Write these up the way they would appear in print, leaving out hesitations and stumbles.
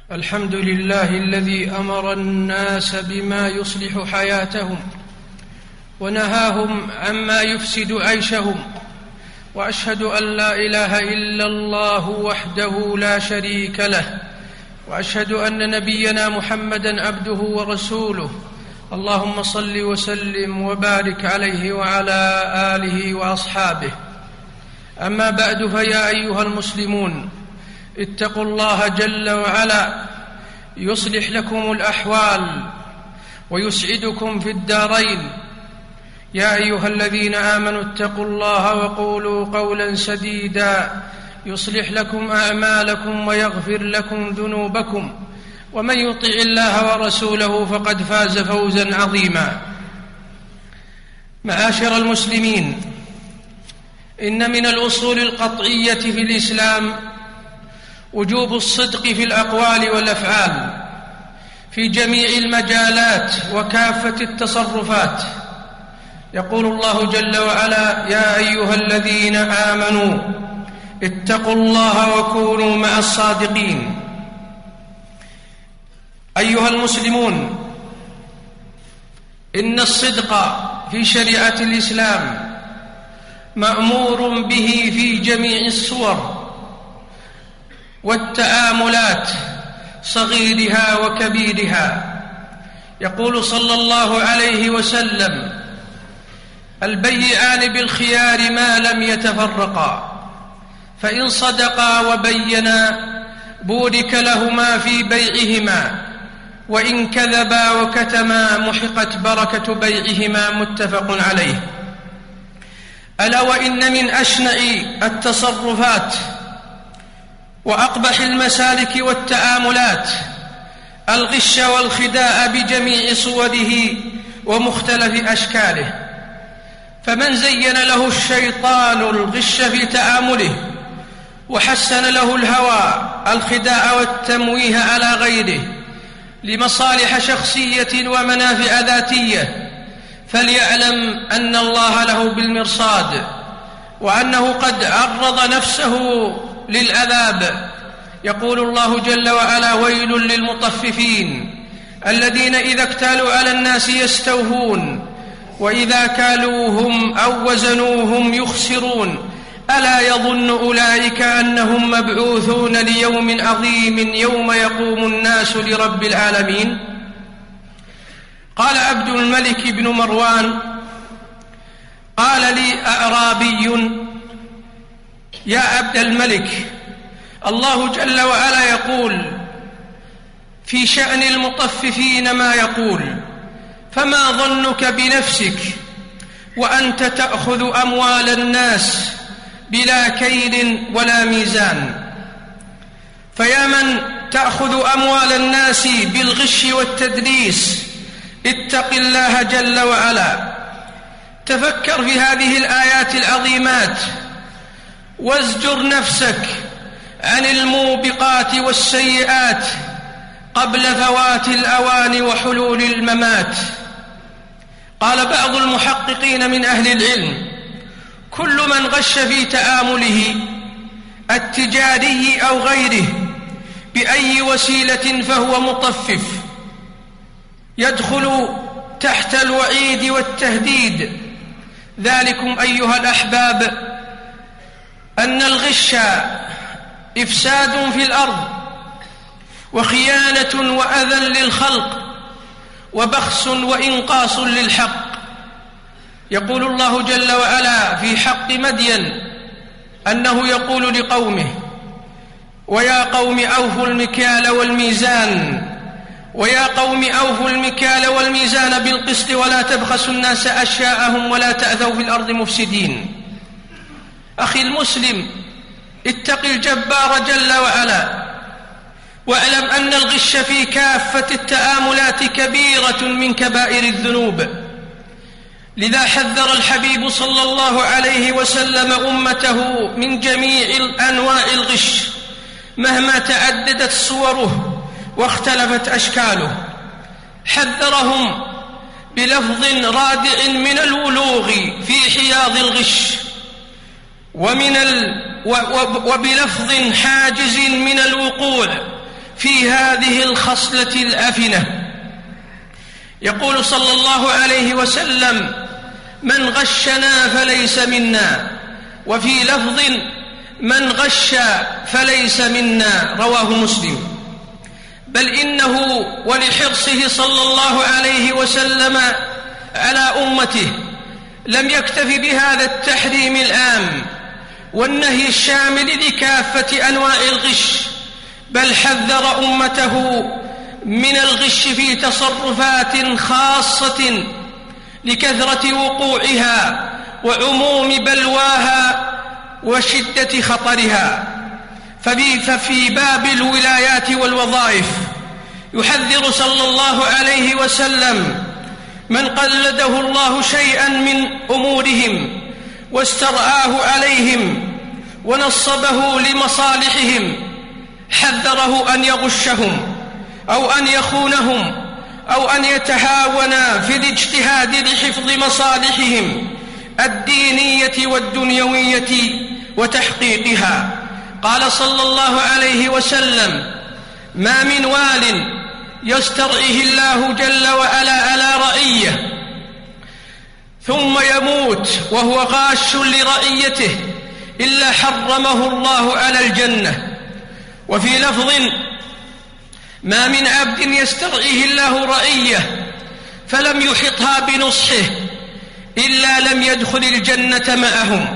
الحمد لله الذي أمر الناس بما يصلح حياتهم ونهاهم عما يفسد عيشهم، وأشهد أن لا إله إلا الله وحده لا شريك له، وأشهد أن نبينا محمدًا عبده ورسوله. اللهم صل وسلم وبارك عليه وعلى آله وأصحابه. أما بعد، فيا أيها المسلمون، اتقوا الله جل وعلا يصلح لكم الأحوال ويسعدكم في الدارين. يا أيها الذين آمنوا اتقوا الله وقولوا قولا سديدا يصلح لكم أعمالكم ويغفر لكم ذنوبكم، ومن يطع الله ورسوله فقد فاز فوزا عظيما. معاشر المسلمين، إن من الأصول القطعية في الإسلام وجوب الصدق في الأقوال والأفعال في جميع المجالات وكافة التصرفات. يقول الله جل وعلا: يا أيها الذين آمنوا اتقوا الله وكونوا مع الصادقين. أيها المسلمون، إن الصدق في شريعة الإسلام مأمور به في جميع الصور والتعاملات صغيرها وكبيرها. يقول صلى الله عليه وسلم: البيعان بالخيار ما لم يتفرقا، فإن صدقا وبينا بورك لهما في بيعهما، وإن كذبا وكتما محقت بركة بيعهما. متفق عليه. ألا وإن من أشنع التصرفات وأقبح المسالك والتعاملات الغش والخداع بجميع صوره ومختلف أشكاله. فمن زين له الشيطان الغش في تعامله وحسن له الهوى الخداع والتمويه على غيره لمصالح شخصية ومنافع ذاتية، فليعلم أن الله له بالمرصاد، وأنه قد عرض نفسه للعذاب. يقول الله جل وعلا: ويل للمطففين الذين إذا اكتالوا على الناس يستوفون وإذا كالوهم أو وزنوهم يخسرون ألا يظن أولئك أنهم مبعوثون ليوم عظيم يوم يقوم الناس لرب العالمين. قال عبد الملك بن مروان: قال لي أعرابي: يا عبد الملك، الله جل وعلا يقول في شأن المطففين ما يقول، فما ظنك بنفسك وأنت تأخذ أموال الناس بلا كيل ولا ميزان؟ فيا من تأخذ أموال الناس بالغش والتدليس، اتق الله جل وعلا. تفكر في هذه الآيات العظيمات وازجر نفسك عن الموبقات والسيئات قبل فوات الأوان وحلول الممات. قال بعض المحققين من أهل العلم: كل من غش في تعامله التجاري أو غيره بأي وسيلة فهو مطفف، يدخل تحت الوعيد والتهديد. ذلكم أيها الأحباب أن الغش إفساد في الأرض وخيانة وأذى للخلق وبخس وإنقاص للحق. يقول الله جل وعلا في حق مدين أنه يقول لقومه: ويا قوم أوفوا المكيال والميزان، ويا قوم أوفوا المكيال والميزان بالقسط ولا تبخسوا الناس أشياءهم ولا تأذوا في الأرض مفسدين. أخي المسلم، اتق الجبار جل وعلا، واعلم أن الغش في كافة التعاملات كبيرة من كبائر الذنوب. لذا حذر الحبيب صلى الله عليه وسلم أمته من جميع أنواع الغش مهما تعددت صوره واختلفت أشكاله. حذرهم بلفظ رادع من الولوغ في حياض الغش، وبلفظ حاجز من الوقوع في هذه الخصلة الأفنة. يقول صلى الله عليه وسلم: من غشنا فليس منا، وفي لفظ: من غش فليس منا، رواه مسلم. بل إنه ولحرصه صلى الله عليه وسلم على أمته لم يكتف بهذا التحريم العام والنهي الشامل لكافة أنواع الغش، بل حذر أمته من الغش في تصرفات خاصة لكثرة وقوعها وعموم بلواها وشدة خطرها. ففي باب الولايات والوظائف يحذر صلى الله عليه وسلم من قلده الله شيئا من أمورهم واسترعاه عليهم ونصبه لمصالحهم، حذره أن يغشهم أو أن يخونهم أو أن يتهاون في الاجتهاد لحفظ مصالحهم الدينية والدنيوية وتحقيقها. قال صلى الله عليه وسلم: ما من وال يسترعيه الله جل وعلا على رعية ثم يموت وهو غاش لرعيته إلا حرمه الله على الجنة. وفي لفظ: ما من عبد يسترعيه الله رعية فلم يحطها بنصحه إلا لم يدخل الجنة معهم.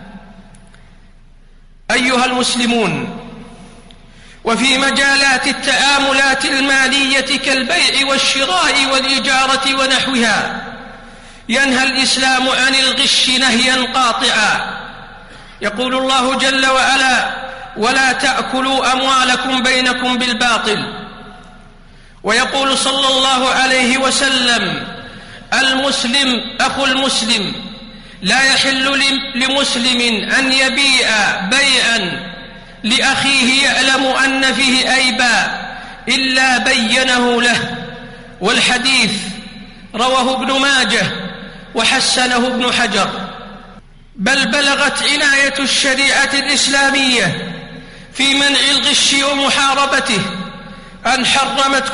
أيها المسلمون، وفي مجالات التعاملات المالية كالبيع والشراء والإجارة ونحوها ينهى الإسلام عن الغش نهيا قاطعا. يقول الله جل وعلا: ولا تأكلوا أموالكم بينكم بالباطل. ويقول صلى الله عليه وسلم: المسلم أخو المسلم، لا يحل لمسلم أن يبيع بيعا لأخيه يعلم أن فيه عيبا إلا بينه له. والحديث رواه ابن ماجه وحسنه ابن حجر. بل بلغت عناية الشريعة الإسلامية في منع الغش ومحاربته أن حرمت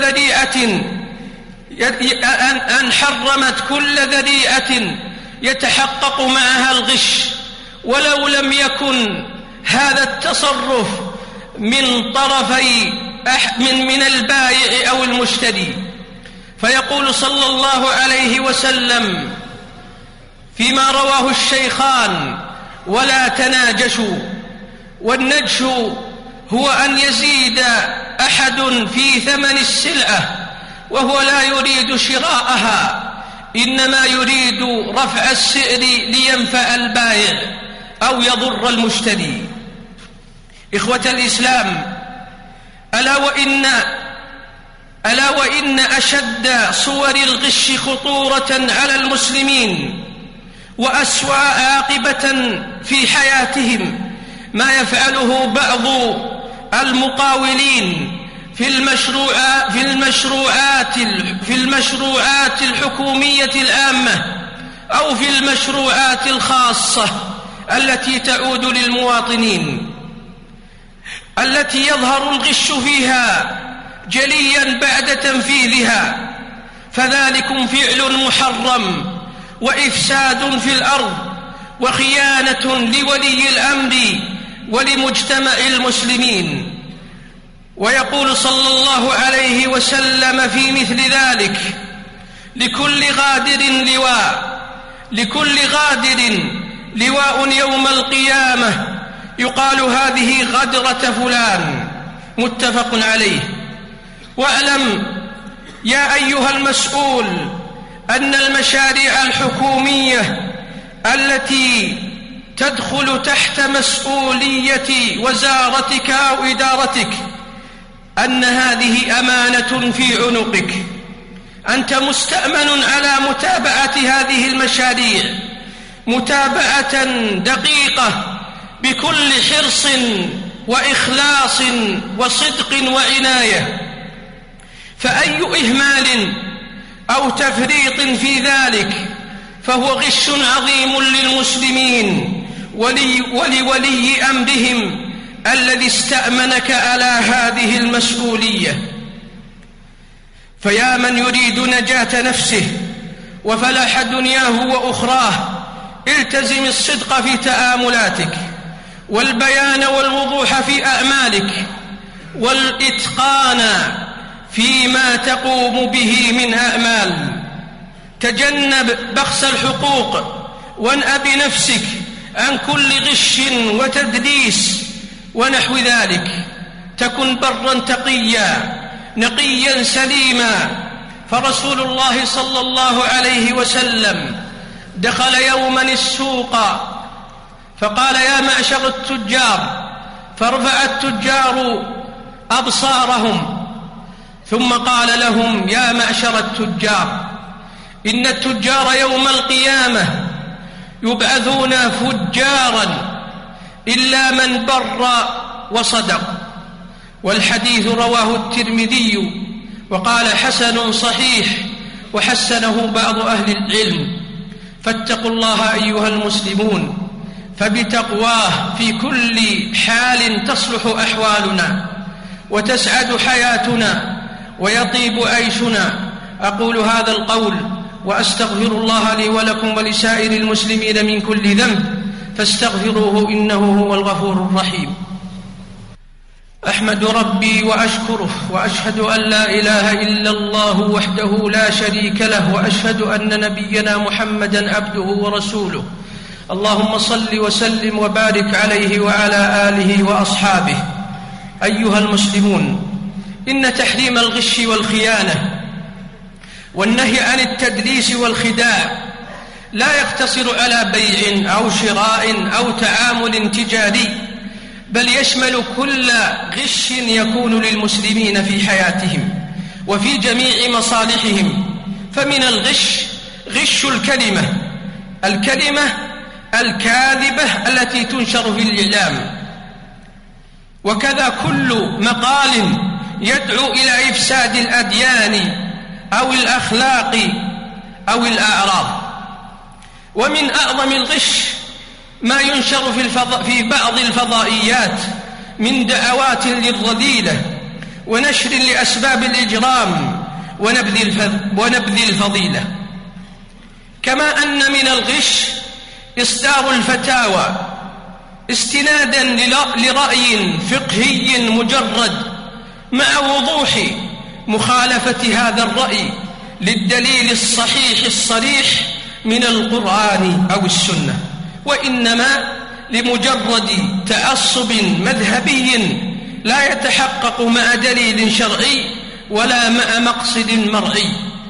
كل ذريعة يتحقق معها الغش، ولو لم يكن هذا التصرف من طرفي من البائع أو المشتري. فيقول صلى الله عليه وسلم فيما رواه الشيخان: ولا تناجشوا. والنجش هو أن يزيد أحد في ثمن السلعة وهو لا يريد شراءها، إنما يريد رفع السعر لينفع البائع أو يضر المشتري. إخوة الإسلام، ألا وإن أشد صور الغش خطورة على المسلمين وأسوأ عاقبة في حياتهم ما يفعله بعض المقاولين في المشروعات الحكومية العامة أو في المشروعات الخاصة التي تعود للمواطنين، التي يظهر الغش فيها جليا بعد تنفيذها. فذلكم فعل محرم وإفساد في الأرض وخيانة لولي الأمر ولمجتمع المسلمين. ويقول صلى الله عليه وسلم في مثل ذلك: لكل غادر لواء يوم القيامة يقال هذه غدرة فلان، متفق عليه. واعلم يا أيها المسؤول أن المشاريع الحكومية التي تدخل تحت مسؤولية وزارتك أو إدارتك أن هذه أمانة في عنقك. أنت مستأمن على متابعة هذه المشاريع متابعة دقيقة بكل حرص وإخلاص وصدق وعناية، فأي إهمال أو تفريط في ذلك فهو غش عظيم للمسلمين ولولي أمرهم الذي استأمنك على هذه المسؤولية. فيا من يريد نجاة نفسه وفلاح دنياه وأخراه، التزم الصدق في تآملاتك، والبيان والوضوح في أعمالك، والإتقان فيما تقوم به من أعمال. تجنب بخس الحقوق، وانأ بنفسك عن كل غش وتدليس ونحو ذلك. تكن برا تقيا نقيا سليما. فرسول الله صلى الله عليه وسلم دخل يوما السوق فقال: يا معشر التجار. فرفع التجار أبصارهم ثم قال لهم: يا معشر التجار، إن التجار يوم القيامة يبعثون فجارا إلا من بر وصدق. والحديث رواه الترمذي وقال: حسن صحيح، وحسنه بعض أهل العلم. فاتقوا الله أيها المسلمون، فبتقواه في كل حال تصلح أحوالنا وتسعد حياتنا ويطيب عيشنا. أقول هذا القول وأستغفر الله لي ولكم ولسائر المسلمين من كل ذنب، فاستغفروه إنه هو الغفور الرحيم. أحمد ربي وأشكره، وأشهد أن لا إله إلا الله وحده لا شريك له، وأشهد أن نبينا محمدا عبده ورسوله. اللهم صل وسلم وبارك عليه وعلى آله وأصحابه. أيها المسلمون، إن تحريم الغش والخيانة والنهي عن التدليس والخداع لا يقتصر على بيع أو شراء أو تعامل تجاري، بل يشمل كل غش يكون للمسلمين في حياتهم وفي جميع مصالحهم. فمن الغش غش الكلمة الكاذبة التي تنشر في الإعلام، وكذا كل مقال يدعو إلى إفساد الأديان أو الأخلاق أو الأعراض. ومن أعظم الغش ما ينشر في بعض الفضائيات من دعوات للرذيلة ونشر لأسباب الإجرام ونبذ الفضيلة. كما أن من الغش إصدار الفتاوى استنادا لرأي فقهي مجرد مع وضوح مخالفة هذا الرأي للدليل الصحيح الصريح من القرآن أو السنة، وإنما لمجرد تعصب مذهبي لا يتحقق مع دليل شرعي ولا مع مقصد مرعي.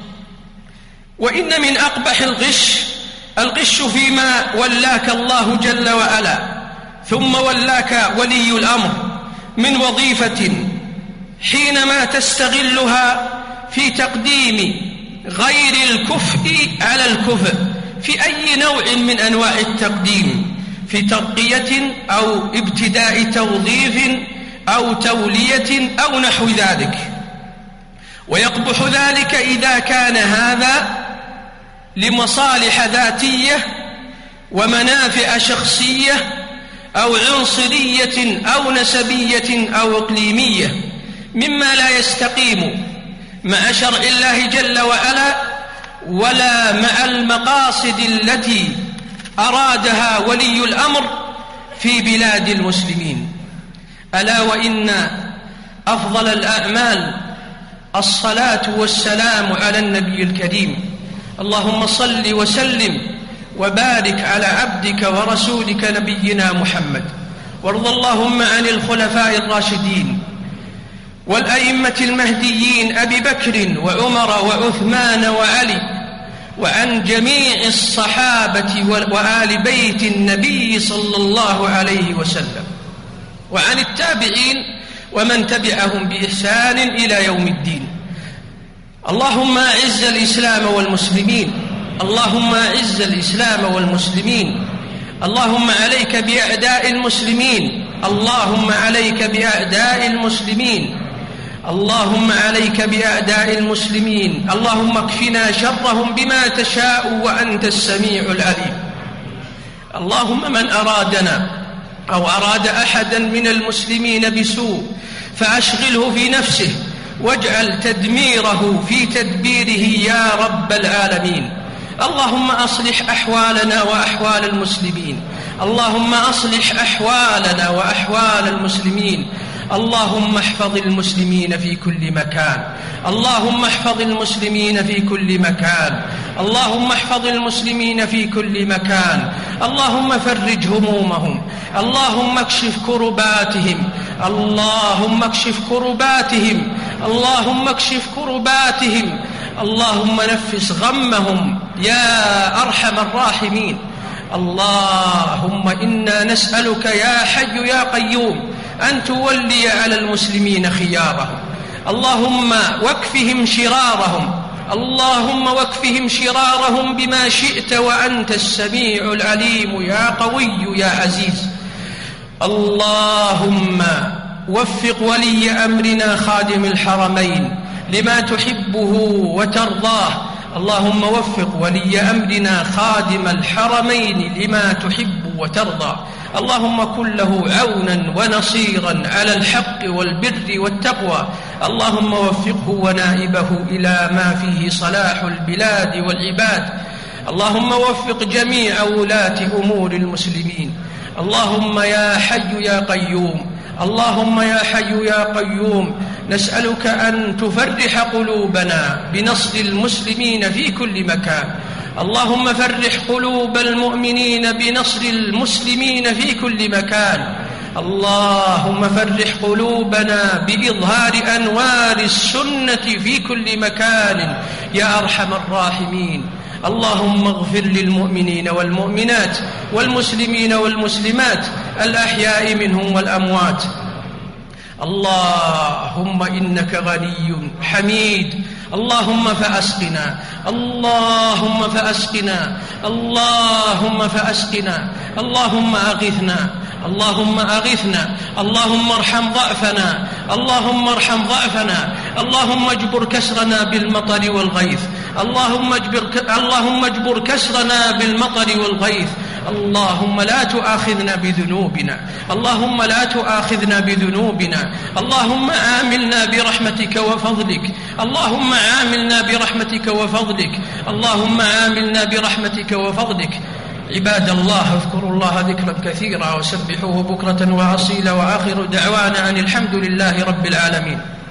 وإن من أقبح الغش فيما ولاك الله جل وعلا ثم ولاك ولي الأمر من وظيفة، حينما تستغلها في تقديم غير الكفء على الكفء في أي نوع من أنواع التقديم، في ترقية أو ابتداء توظيف أو تولية أو نحو ذلك. ويقبح ذلك إذا كان هذا لمصالح ذاتية ومنافع شخصية أو عنصرية أو نسبية أو إقليمية، مما لا يستقيم مع شرع الله جل وعلا ولا مع المقاصد التي أرادها ولي الأمر في بلاد المسلمين. ألا وإن أفضل الأعمال الصلاة والسلام على النبي الكريم. اللهم صل وسلم وبارك على عبدك ورسولك نبينا محمد، وارض اللهم عن الخلفاء الراشدين والأئمة المهديين أبي بكر وعمر وعثمان وعلي، وعن جميع الصحابة وآل بيت النبي صلى الله عليه وسلم، وعن التابعين ومن تبعهم بإحسان إلى يوم الدين. اللهم أعز الإسلام والمسلمين، اللهم أعز الإسلام والمسلمين، اللهم عليك بأعداء المسلمين، اللهم عليك بأعداء المسلمين، اللهم عليك بأعداء المسلمين، اللهم اكفنا شرهم بما تشاء وأنت السميع العليم. اللهم من أرادنا أو أراد أحدا من المسلمين بسوء فأشغله في نفسه واجعل تدميره في تدبيره يا رب العالمين. اللهم أصلح أحوالنا وأحوال المسلمين، اللهم أصلح أحوالنا وأحوال المسلمين. اللهم احفظ المسلمين في كل مكان، اللهم احفظ المسلمين في كل مكان، اللهم احفظ المسلمين في كل مكان. اللهم فرج همومهم، اللهم اكشف كرباتهم، اللهم اكشف كرباتهم، اللهم اكشف كرباتهم، اللهم نفس غمهم يا أرحم الراحمين. اللهم إنا نسألك يا حي يا قيوم أن تولي على المسلمين خيارهم، اللهم واكفهم شرارهم، اللهم واكفهم شرارهم بما شئت وأنت السميع العليم يا قوي يا عزيز. اللهم وفق ولي أمرنا خادم الحرمين لما تحبه وترضاه، اللهم وفق ولي أمرنا خادم الحرمين لما تحب وترضى. اللهم كن له عونا ونصيرا على الحق والبر والتقوى. اللهم وفقه ونائبه إلى ما فيه صلاح البلاد والعباد. اللهم وفق جميع ولاة أمور المسلمين. اللهم يا حي يا قيوم، اللهم يا حي يا قيوم نسألك أن تفرح قلوبنا بنصر المسلمين في كل مكان. اللهم فرح قلوب المؤمنين بنصر المسلمين في كل مكان. اللهم فرح قلوبنا بإظهار أنوار السنة في كل مكان يا أرحم الراحمين. اللهم اغفر للمؤمنين والمؤمنات والمسلمين والمسلمات الأحياء منهم والأموات. اللهم إنك غني حميد، اللهم فأسقنا، اللهم فأسقنا، اللهم فأسقنا، اللهم أغثنا، اللهم أغثنا، اللهم ارحم ضعفنا، اللهم ارحم ضعفنا، اللهم اجبر كسرنا بالمطر والغيث، اللهم اجبر كسرنا بالمطر والغيث. اللهم لا تؤاخذنا بذنوبنا، اللهم لا تؤاخذنا بذنوبنا، اللهم عاملنا برحمتك وفضلك، اللهم عاملنا برحمتك وفضلك، اللهم عاملنا برحمتك وفضلك. عباد الله اذكروا الله ذكرا كثيرا وسبحوه بكرة وأصيلا، وآخر دعوانا أن الحمد لله رب العالمين.